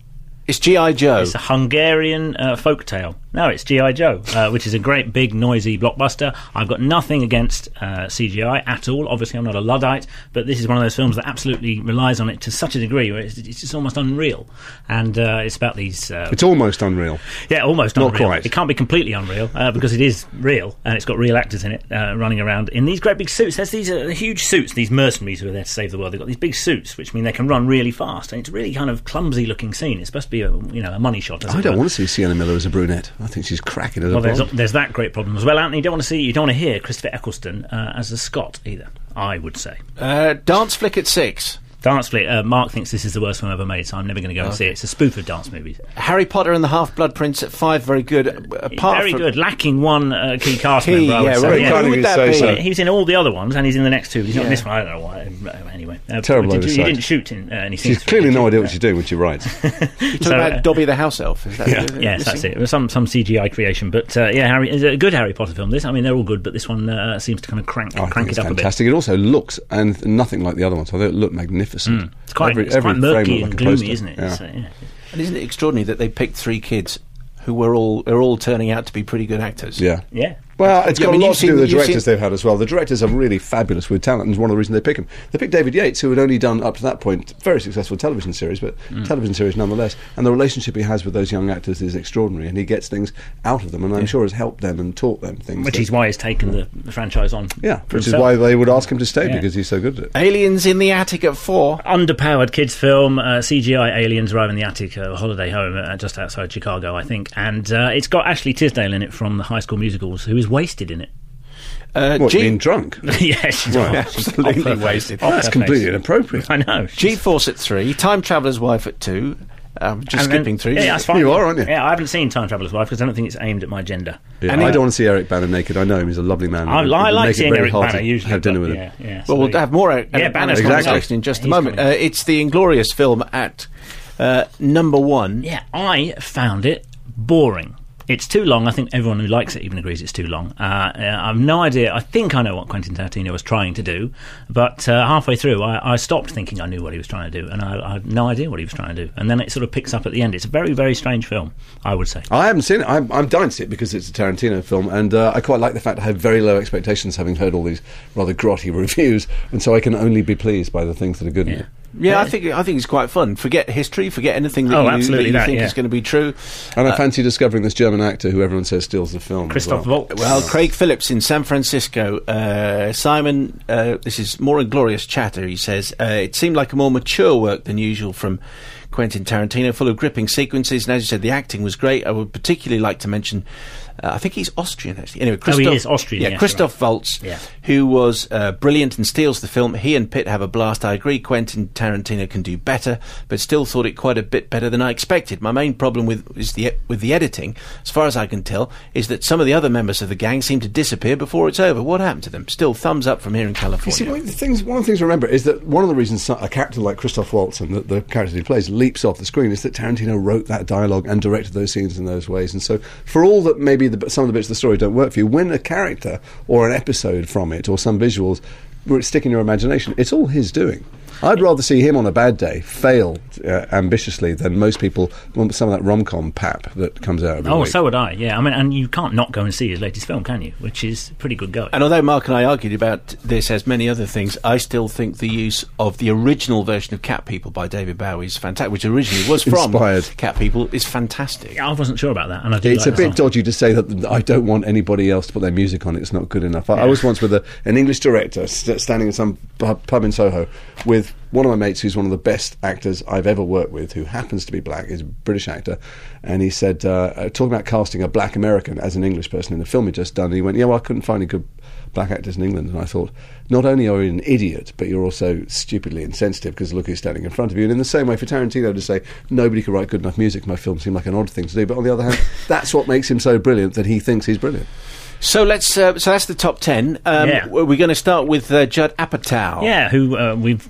It's G I. Joe. It's a Hungarian uh, folk tale. No, it's G I. Joe, uh, which is a great, big, noisy blockbuster. I've got nothing against uh, C G I at all. Obviously, I'm not a Luddite, but this is one of those films that absolutely relies on it to such a degree where it's, it's just almost unreal. And uh, it's about these... Uh, It's almost unreal. Yeah, almost Not unreal. quite. It can't be completely unreal uh, because it is real, and it's got real actors in it uh, running around in these great big suits. There's these uh, huge suits, these mercenaries who are there to save the world. They've got these big suits, which mean they can run really fast, and it's a really kind of clumsy-looking scene. It's supposed to be a, you know, a money shot. As I it don't were. want to see Sienna Miller as a brunette. I think she's cracking as a Well, there's, blonde. there's that great problem as well, Anthony. You don't want to see, you don't want to hear Christopher Eccleston uh, as a Scot either, I would say. Uh, Dance Flick at six. Dance Flick, uh, Mark thinks this is the worst film ever made, so I'm never going to go and see it. It's a spoof of dance movies. Harry Potter and the Half-Blood Prince at five, very good. Apart Very from, good, lacking one uh, key cast Key, member, I would yeah, say. right. Yeah. Kind of Who would you that say be? so. He was in all the other ones, and he's in the next two. He's not in Yeah. this one. I don't know why. Uh, Anyway, uh, Terrible did you, you oversight. didn't shoot in uh, any scenes. She's for it, clearly did no you? idea what she's doing when she writes. You're talking So, about uh, Dobby the House Elf. Is that Yeah. the- Yes, that's it. It was some some C G I creation, but uh, yeah, Harry is a good Harry Potter film. This, I mean, they're all good, but this one uh, seems to kind of crank I crank think it it's up fantastic. It also looks and nothing like the other ones. Although it looked magnificent. a bit. It's quite, Every- it's every quite frame murky looked and like a gloomy, poster. isn't it? Yeah. It's, uh, yeah. And isn't it extraordinary that they picked three kids who were all are all turning out to be pretty good actors? Yeah. Yeah. Well, it's Yeah, got I mean, a lot you've to do with seen- the you've directors seen- they've had as well. The directors are really fabulous with talent, and it's one of the reasons they pick them. They picked David Yates, who had only done, up to that point, very successful television series, but Mm. television series nonetheless. And the relationship he has with those young actors is extraordinary, and he gets things out of them, and I'm sure has helped them and taught them things. Which that- is why he's taken the, the franchise on. Yeah, for which is himself. why they would ask him to stay, Yeah. because he's so good at it. Aliens in the Attic at four. Underpowered kids film, uh, C G I aliens arrive in the attic, a holiday home uh, just outside Chicago, I think, and uh, it's got Ashley Tisdale in it from the High School Musicals, who is wasted in it. Uh, What, G- being drunk? yeah, she's Right. off- she's Absolutely off her face. wasted. Off That's her completely face. inappropriate. I know. G-Force at three. Time Traveller's Wife at two. Um, just And then- skipping through. Yeah, that's fine. You are, aren't you? Yeah, I haven't seen Time Traveller's Wife because I don't think it's aimed at my gender. Yeah, And I he- don't want to see Eric Banner naked. I know him; he's a lovely man. I, It would I like make it seeing very Eric hard Banner to usually. have dinner but with yeah, him. yeah, so Well, we'll there you have more uh, Yeah, Banner's Banner's coming conversation in just a He's moment. Uh, coming. it's the Inglorious film at uh, number one. Yeah, I found it boring. It's too long. I think everyone who likes it even agrees it's too long. Uh, uh, I've no idea. I think I know what Quentin Tarantino was trying to do, but uh, halfway through, I, I stopped thinking I knew what he was trying to do, and I, I had no idea what he was trying to do. And then it sort of picks up at the end. It's a very, very strange film, I would say. I haven't seen it. I'm, I'm dying to see it because it's a Tarantino film, and uh, I quite like the fact I have very low expectations, having heard all these rather grotty reviews, and so I can only be pleased by the things that are good in it. Yeah, I think I think it's quite fun. Forget history, forget anything that Oh, you, absolutely that you that, think yeah. is going to be true. And I fancy discovering this German actor who everyone says steals the film. as Christoph well. Waltz. Well, Craig Phillips in San Francisco. Uh, Simon, uh, this is more inglorious chatter, he says. Uh, it seemed like a more mature work than usual from Quentin Tarantino, full of gripping sequences, and as you said, the acting was great. I would particularly like to mention, uh, I think he's Austrian, actually. Anyway, Christoph, Oh, he is Austrian, Yeah, yes, Christoph Waltz, Yeah. who was uh, brilliant and steals the film. He and Pitt have a blast. I agree Quentin Tarantino can do better, but still thought it quite a bit better than I expected. My main problem with is the with the editing, as far as I can tell, is that some of the other members of the gang seem to disappear before it's over. What happened to them? Still, thumbs up from here in You California. see, one of the things, one of the things to remember is that one of the reasons so- a character like Christoph Waltz and the, the character he plays leaps off the screen is that Tarantino wrote that dialogue and directed those scenes in those ways. And so, for all that maybe the, some of the bits of the story don't work for you, when a character or an episode from it or some visuals stick in your imagination, it's all his doing. I'd rather see him on a bad day fail uh, ambitiously than most people want some of that rom-com pap that comes out every Oh, week. so would I, yeah. I mean, and you can't not go and see his latest film, can you? Which is pretty good going. And although Mark and I argued about this, as many other things, I still think the use of the original version of Cat People by David Bowie is fantastic, which originally was from Inspired. Cat People, is fantastic. I wasn't sure about that, and I do It's like a the bit song. dodgy to say that I don't want anybody else to put their music on it. It's not good enough. I, I was once with a, an English director st- standing in some pub, pub in Soho with one of my mates who's one of the best actors I've ever worked with, who happens to be black, is a British actor, and he said, uh, uh, talking about casting a black American as an English person in the film he'd just done, and he went, yeah, well, I couldn't find any good black actors in England. And I thought, not only are you an idiot, but you're also stupidly insensitive because look who's standing in front of you. And in the same way, for Tarantino to say, nobody could write good enough music, my film seemed like an odd thing to do. But on the other hand, that's what makes him so brilliant, that he thinks he's brilliant. So let's. Uh, so that's the top ten. Um, Yeah. We're going to start with uh, Judd Apatow. Yeah, who uh, we've you've met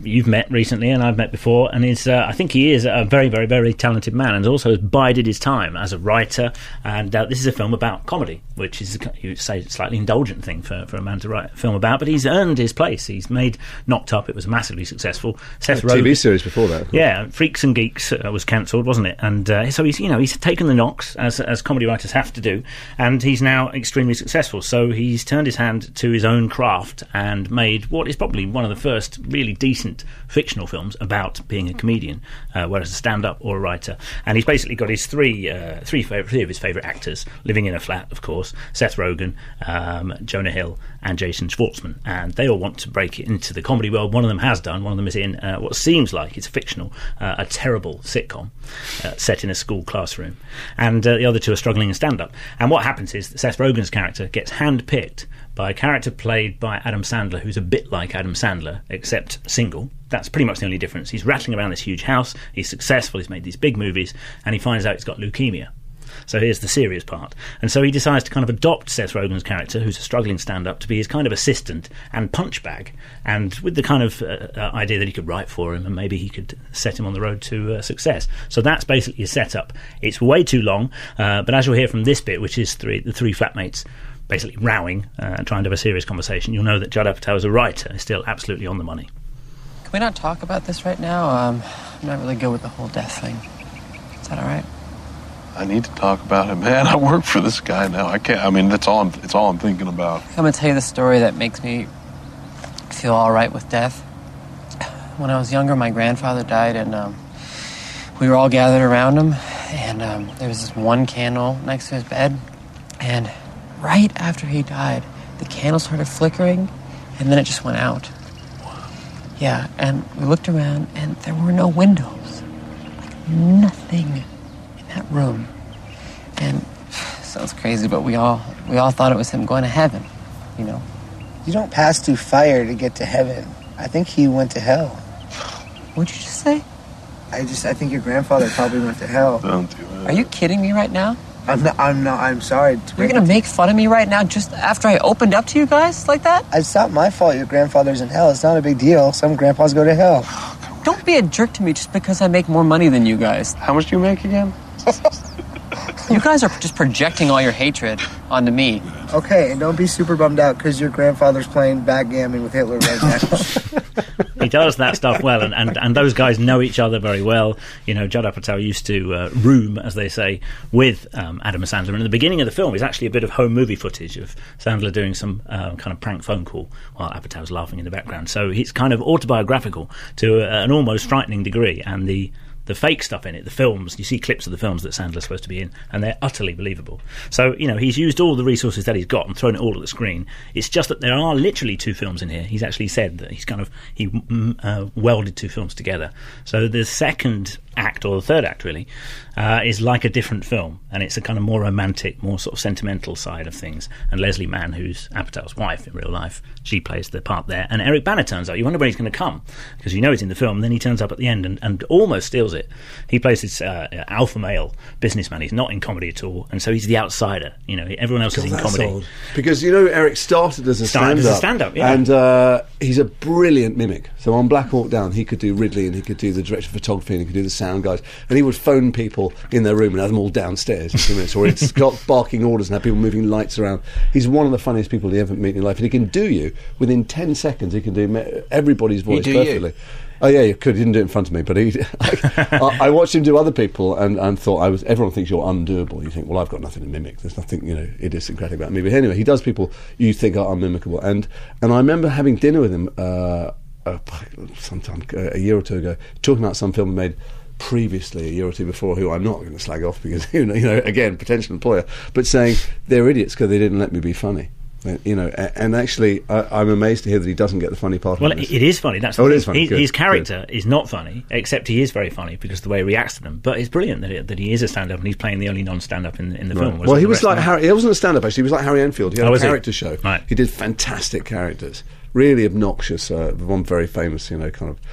met recently, and I've met before, and is uh, I think he is a very, very, very talented man, and also has bided his time as a writer. And uh, this is a film about comedy, which is, you say, a slightly indulgent thing for, for a man to write a film about. But he's earned his place. He's made Knocked Up. It was massively successful. Seth a Rogen, T V series before that. yeah, Freaks and Geeks uh, was cancelled, wasn't it? And uh, so he's, you know, he's taken the knocks as as comedy writers have to do, and he's now extremely successful. So he's turned his hand to his own craft and made what is probably one of the first really decent fictional films about being a comedian, uh, whether as a stand-up or a writer. And he's basically got his three, uh, three, favorite, three of his favourite actors living in a flat, of course: Seth Rogen, um, Jonah Hill, and Jason Schwartzman. And they all want to break it into the comedy world. One of them has done. One of them is in uh, what seems like it's fictional, uh, a terrible sitcom uh, set in a school classroom. And uh, the other two are struggling in stand-up. And what happens is that Seth Rogen's character gets hand-picked by a character played by Adam Sandler, who's a bit like Adam Sandler, except single. That's pretty much the only difference. He's rattling around this huge house, he's successful, he's made these big movies, and he finds out he's got leukemia. So here's the serious part. And so he decides to kind of adopt Seth Rogen's character, who's a struggling stand-up, to be his kind of assistant and punch bag, and with the kind of uh, uh, idea that he could write for him and maybe he could set him on the road to uh, success. So that's basically his setup. It's way too long, uh, but as you'll hear from this bit, which is three, the three flatmates basically rowing, uh, trying to have a serious conversation, you'll know that Judd Apatow as a writer is still absolutely on the money. Can we not talk about this right now? Um, I'm not really good with the whole death thing. Is that all right? I need to talk about it, man. I work for this guy now. I can't. I mean, that's all. I'm, it's all I'm thinking about. I'm gonna tell you the story that makes me feel all right with death. When I was younger, my grandfather died, and um, we were all gathered around him. And um, there was this one candle next to his bed, and right after he died, the candle started flickering, and then it just went out. Yeah, and we looked around, and there were no windows, like nothing in that room. And sounds crazy, but we all we all thought it was him going to heaven, you know. You don't pass through fire to get to heaven. I think he went to hell. What'd you just say? I just I think your grandfather probably went to hell. Don't do that. Are you kidding me right now? I'm not. I'm not. I'm sorry. You're gonna make fun of me right now just after I opened up to you guys like that? It's not my fault your grandfather's in hell. It's not a big deal. Some grandpas go to hell. Don't be a jerk to me just because I make more money than you guys. How much do you make again? You guys are just projecting all your hatred onto me. Okay, and don't be super bummed out because your grandfather's playing backgammon with Hitler right now. He does that stuff well, and, and, and those guys know each other very well. You know, Judd Apatow used to uh, room, as they say, with um, Adam Sandler. And in the beginning of the film is actually a bit of home movie footage of Sandler doing some uh, kind of prank phone call while Apatow's laughing in the background. So he's kind of autobiographical to uh, an almost frightening degree, and the the fake stuff in it, the films, you see clips of the films that Sandler's supposed to be in, and they're utterly believable. So, you know, he's used all the resources that he's got and thrown it all at the screen. It's just that there are literally two films in here. He's actually said that he's kind of, he mm, uh, welded two films together. So the second act, or the third act really, uh, is like a different film, and it's a kind of more romantic, more sort of sentimental side of things. And Leslie Mann, who's Apatow's wife in real life, she plays the part there. And Eric Bana turns up. You wonder when he's going to come, because you know he's in the film, and then he turns up at the end and, and almost steals it. He plays this uh, alpha male businessman. He's not in comedy at all, and so he's the outsider. You know, everyone else God, is in that's comedy. old. Because, you know, Eric started as a Started stand-up. as a stand-up, yeah. And uh, he's a brilliant mimic. So on Black Hawk Down, he could do Ridley, and he could do the director of photography, and he could do the sound guys. And he would phone people in their room and have them all downstairs in two minutes. Or he'd got barking orders and have people moving lights around. He's one of the funniest people you ever meet in your life. And he can do you, within ten seconds, he can do me- everybody's voice do perfectly. You? Oh yeah, you could. He didn't do it in front of me, but he. I, I watched him do other people, and, and thought I was. Everyone thinks you're undoable. You think, well, I've got nothing to mimic. There's nothing, you know, idiosyncratic about me. But anyway, he does people you think are unmimicable. And and I remember having dinner with him uh, uh, sometime uh, a year or two ago, talking about some film he made previously, a year or two before, who I'm not going to slag off because you know, you know, again, potential employer, but saying they're idiots because they didn't let me be funny. You know, and actually, I, I'm amazed to hear that he doesn't get the funny part. Well, of this. it is funny. That's oh, the it is funny. His, Good, his character good. is not funny, except he is very funny because of the way he reacts to them. But it's brilliant that, it, that he is a stand-up and he's playing the only non-stand-up in, in the Right. film. Well, he the was rest like of them. Harry. He wasn't a stand-up actually. He was like Harry Enfield. He had Oh, a was he? character show. Right. He did fantastic characters. Really obnoxious. Uh, one very famous, you know, kind of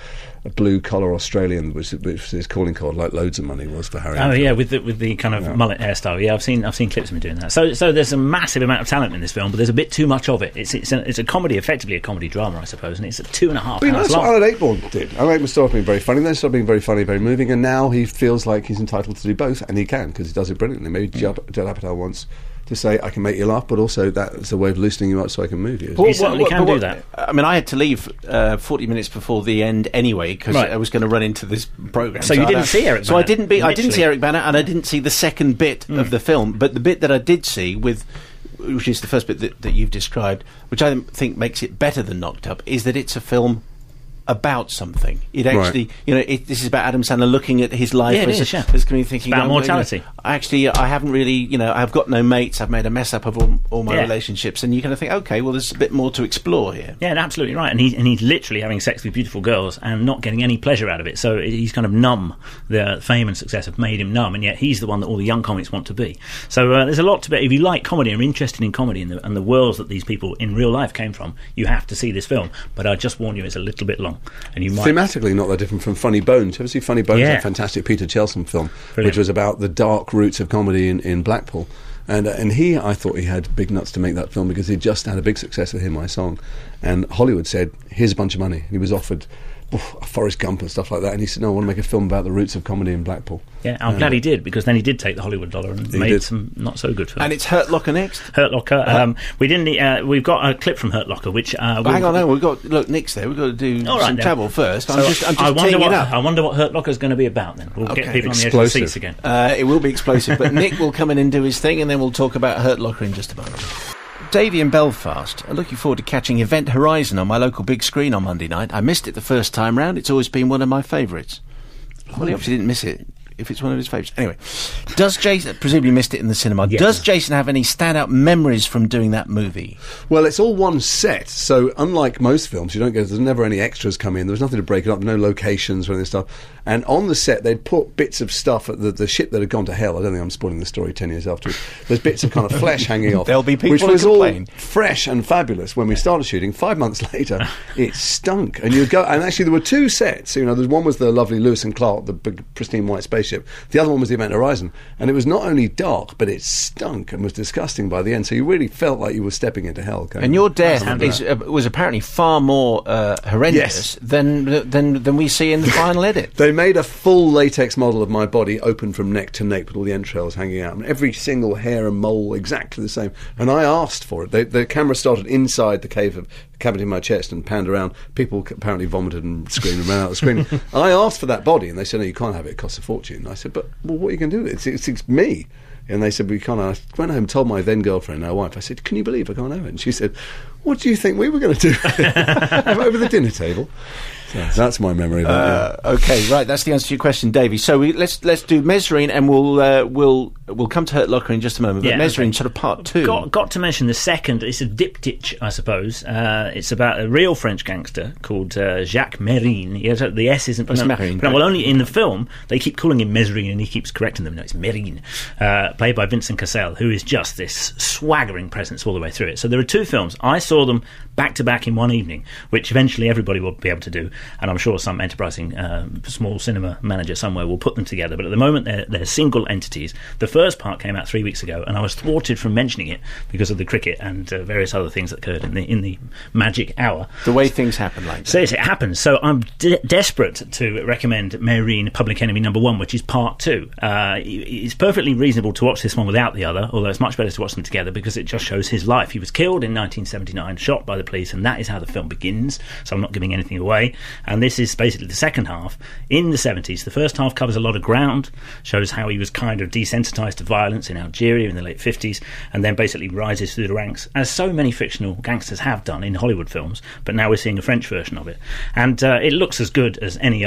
a blue collar Australian, which, which was his calling card, like Loads of Money was for Harry. Oh Enfield. yeah, with the with the kind of Yeah. mullet hairstyle. Yeah, I've seen I've seen clips of him doing that. So so there's a massive amount of talent in this film, but there's a bit too much of it. It's it's a, it's a comedy, effectively a comedy drama, I suppose, and it's a two and a half But you know, hours that's what long. Alan Ayckbourn did. Alan Ayckbourn started being very funny, then started being very funny, very moving, and now he feels like he's entitled to do both, and he can, because he does it brilliantly. Maybe Judd Judd Apatow wants to say, I can make you laugh, but also that's a way of loosening you up so I can move you. He certainly can but do that. I mean, I had to leave uh, forty minutes before the end anyway because Right. I was going to run into this program. So you I didn't don't- see Eric So I Bana, didn't be. I didn't see literally. Eric Bana, and I didn't see the second bit Mm. of the film. But the bit that I did see, with which is the first bit that, that you've described, which I think makes it better than Knocked Up, is that it's a film about something. It actually, Right. you know, it, this is about Adam Sandler looking at his life Yeah, it as, is, a, yeah. as coming thinking It's about "Oh, well, you know, mortality." actually, I haven't really, you know, I've got no mates. I've made a mess up of all, all my Yeah. relationships, and you kind of think, okay, well, there's a bit more to explore here. Yeah, and absolutely right. And, he, and he's literally having sex with beautiful girls and not getting any pleasure out of it. So he's kind of numb. The fame and success have made him numb, and yet he's the one that all the young comics want to be. So uh, there's a lot to be. If you like comedy and are interested in comedy and the, and the worlds that these people in real life came from, you have to see this film. But I just warn you, it's a little bit long, and you might. Thematically, not that different from Funny Bones. Have you ever seen Funny Bones? Yeah. That fantastic Peter Chelsom film, Brilliant. which was about the dark roots of comedy in, in Blackpool. And uh, and he, I thought he had big nuts to make that film because he just had a big success with Hear My Song. And Hollywood said, here's a bunch of money. He was offered oof, a Forrest Gump and stuff like that. And he said, no, I want to make a film about the roots of comedy in Blackpool. Yeah, I'm And glad he did, because then he did take the Hollywood dollar and He made did. some not so good films. And it's Hurt Locker next. Hurt Locker. Um, we didn't. Uh, we've got a clip from Hurt Locker, which. Uh, Well, we'll- hang on, no, we've got look Nick's there. We've got to do All right, some then. travel first. I'm So just, I'm just I wonder teeing what it up. I wonder what Hurt Locker is going to be about. Then we'll Okay. get people on the edge of Explosive. the seats again. Uh, it will be explosive, but Nick will come in and do his thing, and then we'll talk about Hurt Locker in just a moment. Davey in Belfast are looking forward to catching Event Horizon on my local big screen on Monday night. I missed it the first time round. It's always been one of my favourites. Well, he obviously didn't miss it, if it's one of his favourites. Anyway, does Jason, presumably missed it in the cinema, Yeah. does Jason have any standout memories from doing that movie? Well, it's all one set, so unlike most films, you don't get, there's never any extras come in, there was nothing to break it up, no locations or anything stuff. And on the set, they'd put bits of stuff at the, the ship that had gone to hell. I don't think I'm spoiling the story ten years after. There's bits of kind of flesh hanging off. There'll be people which who was complain. all fresh and fabulous when we started shooting. Five months later, it stunk. And you go, and actually there were two sets. You know, there's one was the lovely Lewis and Clark, the big pristine white spaceship. The other one was the Event Horizon, and it was not only dark, but it stunk and was disgusting by the end. So you really felt like you were stepping into hell. going, And your death "That's is, that." uh, was apparently far more uh, horrendous Yes. than, than than we see in the final edit. They made a full latex model of my body, open from neck to neck, with all the entrails hanging out, and every single hair and mole exactly the same. And I asked for it. They, the camera started inside the cave of cavity in my chest and panned around. People c- apparently vomited and screamed and ran out of the screen. I asked for that body, and they said, "No, you can't have it. It costs a fortune." And I said, "But well, what are you going to do with it? It's, it's, it's me." And they said, "We can't." I went home and told my then girlfriend, now wife, I said, "Can you believe I can't have it?" And she said, "What do you think we were going to do with it?" Have it over the dinner table. So that's my memory of that. yeah. Uh, okay, right. That's the answer to your question, Davey. So we, let's let's do Mesrine, and we'll uh, we'll we'll come to Hurt Locker in just a moment. But Yeah, Mesrine, okay. sort of part two. Got, got to mention the second. It's a diptych, I suppose. Uh, it's about a real French gangster called uh, Jacques Mérine. He has, the S isn't It's pronounced. Mérine, Well, right. only in the film they keep calling him Mesrine, and he keeps correcting them. No, it's Mérine, uh, played by Vincent Cassel, who is just this swaggering presence all the way through it. So there are two films. I saw them back to back in one evening, which eventually everybody will be able to do, and I'm sure some enterprising uh, small cinema manager somewhere will put them together. But at the moment, they're, they're single entities. The first part came out three weeks ago, and I was thwarted from mentioning it because of the cricket and uh, various other things that occurred in the in the magic hour. the way things happen like that. So yes, it happens. So I'm de- desperate to recommend Mérine Public Enemy Number One, which is part two. Uh, it's perfectly reasonable to watch this one without the other, although it's much better to watch them together because it just shows his life. He was killed in nineteen seventy-nine, shot by the police, and that is how the film begins. So I'm not giving anything away. And this is basically the second half in the seventies. The first half covers a lot of ground, shows how he was kind of desensitised to violence in Algeria in the late fifties, and then basically rises through the ranks, as so many fictional gangsters have done in Hollywood films, but now we're seeing a French version of it. And uh, it looks as good as any other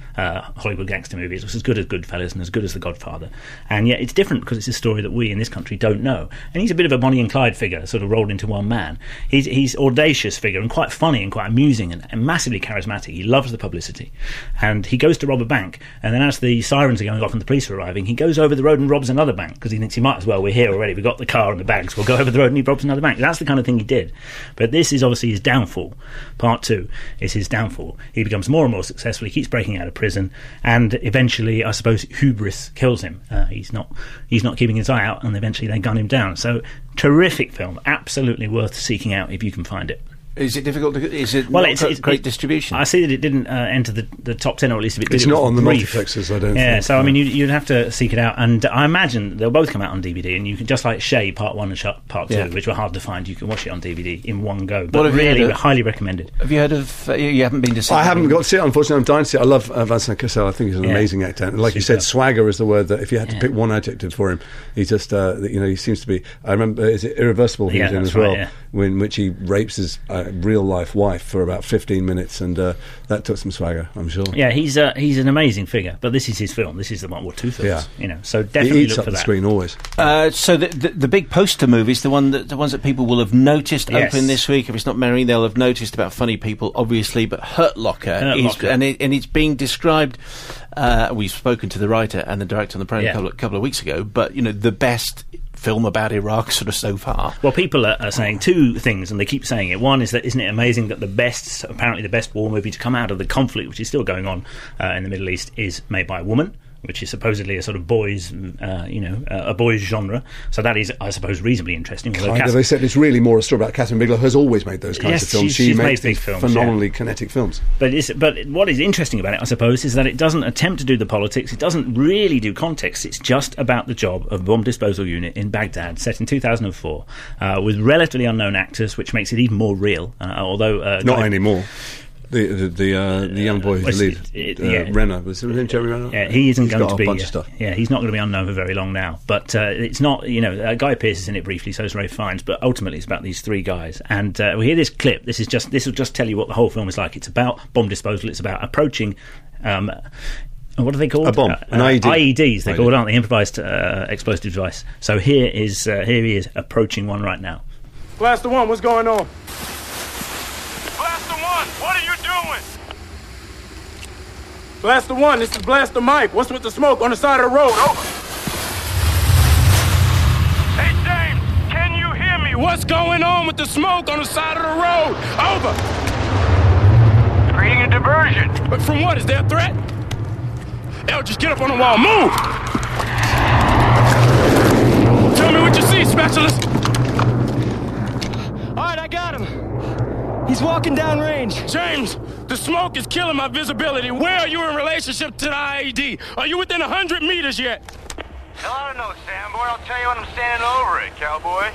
uh, Hollywood gangster movie. It's as good as Goodfellas and as good as The Godfather. And yet it's different because it's a story that we in this country don't know. And he's a bit of a Bonnie and Clyde figure, sort of rolled into one man. He's he's audacious figure and quite funny and quite amusing and, and massively charismatic. He loves the publicity. And he goes to rob a bank, and then as the sirens are going off and the police are arriving, he goes over the road and robs another bank because he thinks he might as well. We're here already. We've got the car and the bags. We'll go over the road and he robs another bank. That's the kind of thing he did. But this is obviously his downfall. Part two is his downfall. He becomes more and more successful. He keeps breaking out of prison, and eventually, I suppose, hubris kills him. Uh, he's not he's not keeping his eye out, and eventually they gun him down. So, terrific film. Absolutely worth seeking out if you can find it. Is it difficult to... Is it well, not it's, got it's great it, distribution? I see that it didn't uh, enter the, the top ten, or at least if it did, It's it not was on the brief. multiplexes, I don't yeah, think. so, I mean, you, you'd have to seek it out. And I imagine they'll both come out on D V D, and you can, just like Shay, Part one and Sh- Part two, Yeah. which were hard to find, you can watch it on D V D in one go. What But have you really, heard of- highly recommended. Have you heard of... Uh, you you haven't been to see I it? haven't got to see it, unfortunately. I'm dying to see it. I love uh, Vincent Cassel. I think he's an Yeah. amazing actor. And like you Superb. said, swagger is the word that if you had to Yeah. pick one adjective for him, he just, uh, you know, he seems to be... I remember, is it Irreversible he Yeah, was in that's as well, right, yeah. in which he rapes his uh, real-life wife for about fifteen minutes, and uh, that took some swagger, I'm sure. Yeah, he's uh, he's an amazing figure, but this is his film. This is the World War Two films, Yeah. you know. So He definitely eats look up for the that. screen always. Uh, so the, the the big poster movies, the one that the ones that people will have noticed Yes. open this week. If it's not Mary, they'll have noticed about Funny People, obviously. But Hurt Locker, Hurt is, Locker. and it, and it's being described. Uh, we've spoken to the writer and the director on the program Yeah. a couple, of- couple of weeks ago. But you know, the best film about Iraq, sort of so far. Well, people are, are saying two things, and they keep saying it. One is that isn't it amazing that the best, apparently the best war movie to come out of the conflict, which is still going on uh, in the Middle East, is made by a woman, which is supposedly a sort of boys, uh, you know, uh, a boys genre. So that is, I suppose, reasonably interesting. although Kind Cass- of, they said it's really more a story about Catherine Bigelow, who's always made those kinds Yes, of films. she's- She she's makes made big these films, phenomenally yeah. kinetic films. But it's, but what is interesting about it, I suppose, is that it doesn't attempt to do the politics. It doesn't really do context. It's just about the job of a bomb disposal unit in Baghdad, set in two thousand four, uh, with relatively unknown actors, which makes it even more real. Uh, although uh, Not Guy- anymore. The the the, uh, the young boy who's well, the lead, it- it- uh, yeah. Renner, was his name Jeremy Renner? Yeah, he isn't He's going got to a be. bunch uh, of stuff. Yeah, he's not going to be unknown for very long now. But uh, it's not. You know, uh, Guy Pearce is in it briefly, so is Ray Fiennes. But ultimately, it's about these three guys. And uh, we hear this clip. This is just. This will just tell you what the whole film is like. It's about bomb disposal. It's about approaching. Um, what are they called? A bomb, Uh, an I E D. I E Ds. They're I E D. called, aren't they? Improvised uh, explosive device. So here is uh, here he is approaching one right now. Blaster One, what's going on? Blaster One, what are you doing? Blaster One, this is Blaster Mike. What's with the smoke on the side of the road? Over. Hey, James, can you hear me? What's going on with the smoke on the side of the road? Over. Creating a diversion. But from what? Is there a threat? Hell, just get up on the wall. Move! Tell me what you see, Specialist. All right, I got him. He's walking down range. James, the smoke is killing my visibility. Where are you in relationship to the I E D? Are you within one hundred meters yet? Hell, I don't know, Sam Boy. I'll tell you when I'm standing over it, cowboy.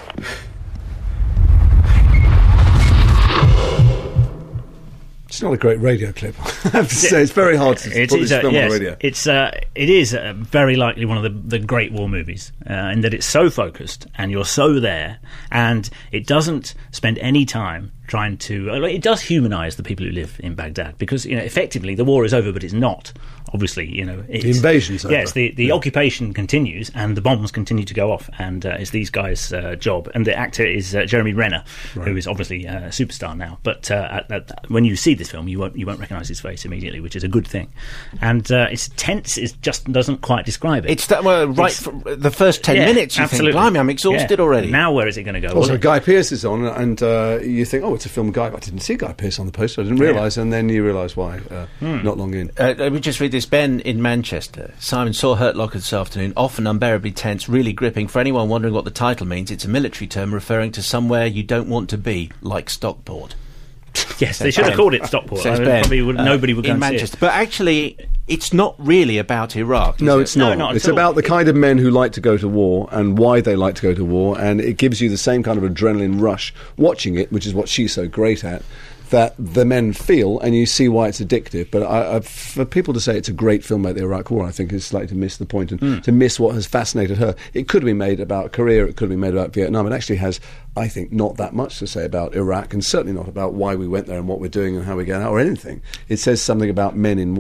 It's not a great radio clip. I have to say, it's very hard to It put is, this uh, film yes, on the radio. It's uh, it is uh, very likely one of the, the great war movies, uh, in that it's so focused and you're so there, and it doesn't spend any time trying to. Uh, it does humanise the people who live in Baghdad, because you know effectively the war is over, but it's not. Obviously, you know it's, The invasion's over. Yes, the, the Yeah. occupation continues and the bombs continue to go off, and uh, it's these guys' uh, job. And the actor is uh, Jeremy Renner, Right. who is obviously a superstar now. But uh, at, at, when you see this film, you won't you won't recognise his face immediately, which is a good thing. And uh, it's tense. It just doesn't quite describe it. It's that well, right It's- from the first ten Yeah, minutes. You absolutely. think, blimey, I'm exhausted Yeah. already. Now, where is it going to go? Also, Well, Guy Pearce is on, and uh, you think, oh, it's a film Guy. I didn't see Guy Pearce on the poster. I didn't realise, and then you realise why. Uh, Hmm. Not long in. Uh, let me just read this. Ben in Manchester. Simon saw Hurt Locker this afternoon. Often unbearably tense, really gripping. For anyone wondering what the title means, it's a military term referring to somewhere you don't want to be, like Stockport. yes, they should have Ben. called it Stockport. Says I mean, Ben, probably would, uh, nobody would go in and see it. Manchester. But actually, it's not really about Iraq. is No, it? it's No, not. not at it's all. about the kind of men who like to go to war and why they like to go to war, and it gives you the same kind of adrenaline rush watching it, which is what she's so great at, that the men feel, and you see why it's addictive. But I, I, for people to say it's a great film about the Iraq War, I think is slightly to miss the point and Hmm. to miss what has fascinated her. It could have been made about Korea, it could have been made about Vietnam. It actually has, I think, not that much to say about Iraq, and certainly not about why we went there and what we're doing and how we get out or anything. It says something about men in war.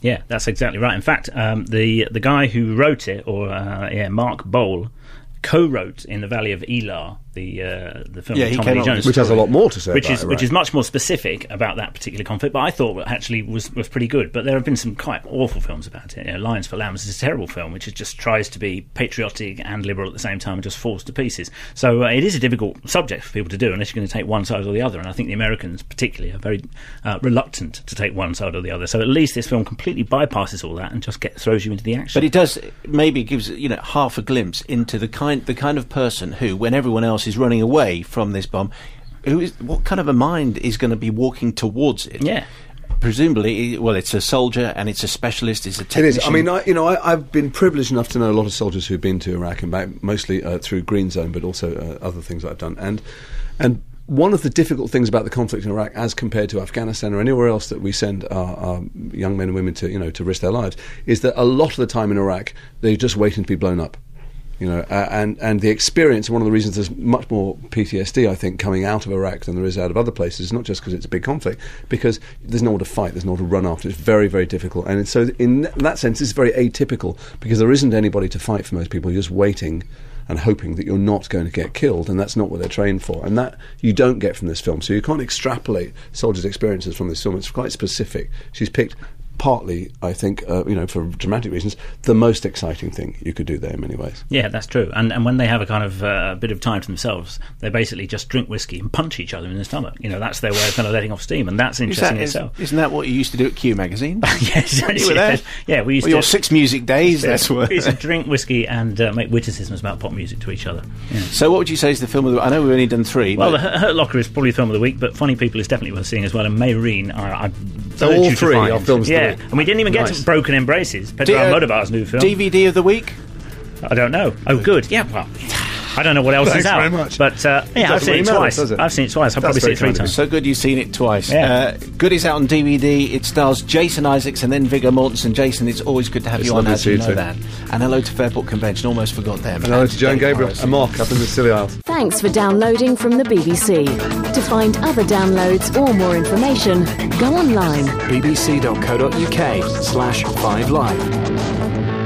Yeah, that's exactly right. In fact, um, the the guy who wrote it, or uh, yeah, Mark Bowl, co-wrote in the Valley of Elah the uh, the film Yeah, with he Tommy came Lee up Jones, with- Which has a lot more to say which about is it, which right? is much more specific about that particular conflict. But I thought actually was was pretty good. But there have been some quite awful films about it. You know, Lions for Lambs is a terrible film, which is just tries to be patriotic and liberal at the same time and just falls to pieces. So uh, it is a difficult subject for people to do unless you're going to take one side or the other. And I think the Americans, particularly, are very uh, reluctant to take one side or the other. So at least this film completely bypasses all that and just get, throws you into the action. But it does maybe gives you know half a glimpse into the kind the kind of person who, when everyone else is running away from this bomb, who is what kind of a mind is going to be walking towards it? Yeah. Presumably, well, it's a soldier and it's a specialist. It's a It technician. is. I mean, I, you know, I, I've been privileged enough to know a lot of soldiers who've been to Iraq and back, mostly uh, through Green Zone, but also uh, other things I've done. And and one of the difficult things about the conflict in Iraq, as compared to Afghanistan or anywhere else that we send our, our young men and women to, you know, to risk their lives, is that a lot of the time in Iraq they're just waiting to be blown up. You know, uh, and and the experience. One of the reasons there's much more P T S D, I think, coming out of Iraq than there is out of other places. Not just because it's a big conflict, because there's nowhere to fight, there's nowhere to run after. It's very, very difficult, and it's, so in that sense, it's very atypical because there isn't anybody to fight for most people. You're just waiting and hoping that you're not going to get killed, and that's not what they're trained for. And that you don't get from this film. So you can't extrapolate soldiers' experiences from this film. It's quite specific. She's picked. Partly, I think, uh, you know, for dramatic reasons, the most exciting thing you could do there in many ways. Yeah, that's true. And and when they have a kind of uh, bit of time to themselves, they basically just drink whiskey and punch each other in the stomach. You know, that's their way of kind of letting off steam, and that's Is interesting that, in is, itself. isn't that what you used to do at Q Magazine? Yes, When you were there? yeah, we used Well, to your six music days. yeah, That's what. we used to drink whiskey and uh, make witticisms about pop music to each other. Yeah. So, what would you say is the film of the? I know we've only done three. Well, but the Hurt Hurt Locker is probably the film of the week, but Funny People is definitely worth seeing as well. And Mayreen, I, I So urge all you to three find. are films of the Yeah, week. and we didn't even get Nice. to Broken Embraces, Pedro D- uh, Almodovar's new film. D V D of the week. I don't know. Oh, good. Yeah, well, I don't know what else Thanks is out. very much. But uh, yeah, I've doesn't seen it really matter, twice. does it? I've seen it twice. I've That's probably seen it three very kind of times. So good you've seen it twice. Yeah. Uh, good is out on D V D. It stars Jason Isaacs and then Viggo Mortensen. Jason, it's always good to have It's you on, lovely as to you see know you too. that. And hello to Fairport Convention. Almost forgot them. And hello to Joan Dave Gabriel Morrison. and Mark up in the Scilly Isles. Thanks for downloading from the B B C. To find other downloads or more information, go online. bbc.co.uk slash 5live.